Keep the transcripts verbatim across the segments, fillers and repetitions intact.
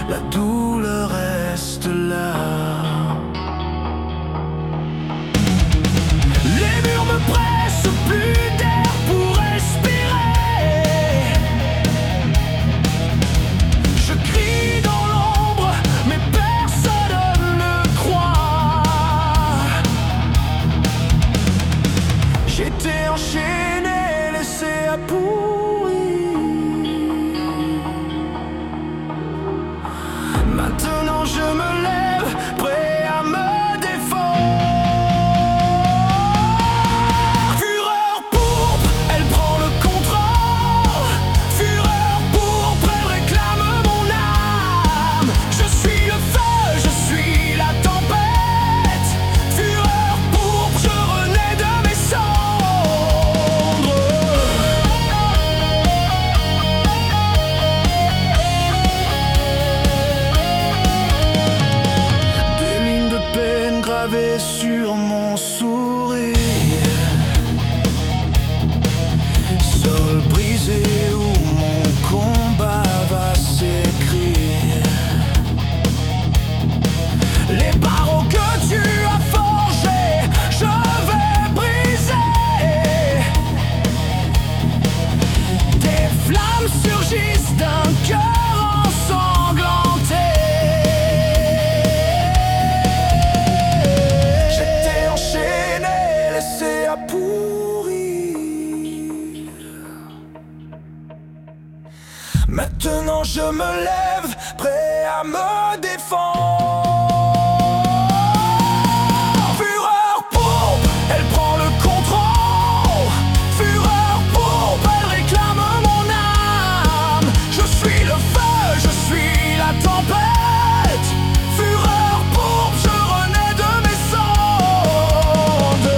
la douleur reste là. Les murs me pressent, plus d'air pour respirer. Je crie dans l'ombre, mais personne ne croit. J'étais enchaîné, laissé à pourrir. Maintenant je me lève, prêt à me défendre. Fureur pourpre, elle prend le contrôle. Fureur pourpre, elle réclame mon âme. Je suis le feu, je suis la tempête. Fureur pourpre, je renais de mes cendres. Des lignes de peine gravées sur mon sourire. Sol brisé où mon combat va s'écrire. Les barreaux que tu as forgés, je vais briser. Des flammes surgissent d'un cœur ensanglanté. J'étais enchaîné, laissé à pourrir. Maintenant je me lève, prêt à me défendre. Fureur pourpre, elle prend le contrôle. Fureur pourpre, elle réclame mon âme. Je suis le feu, je suis la tempête. Fureur pourpre, je renais de mes cendres.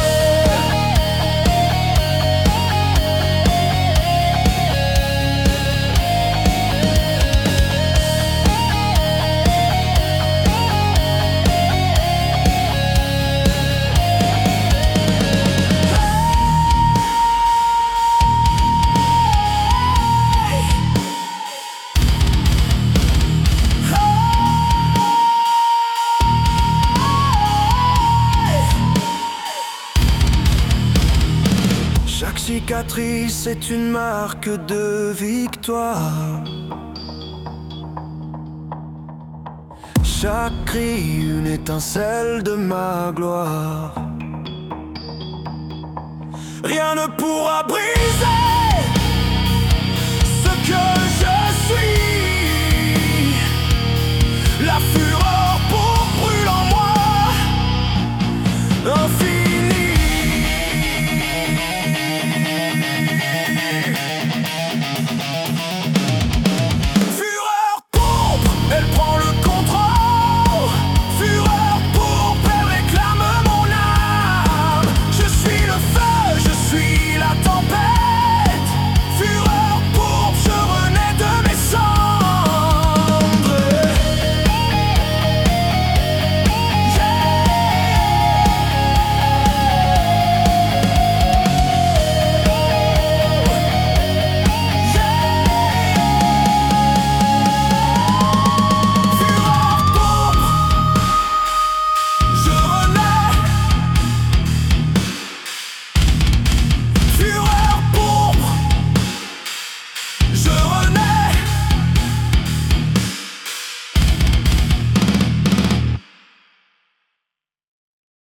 Chaque cicatrice est une marque de victoire. Chaque cri une étincelle de ma gloire. Rien ne pourra briser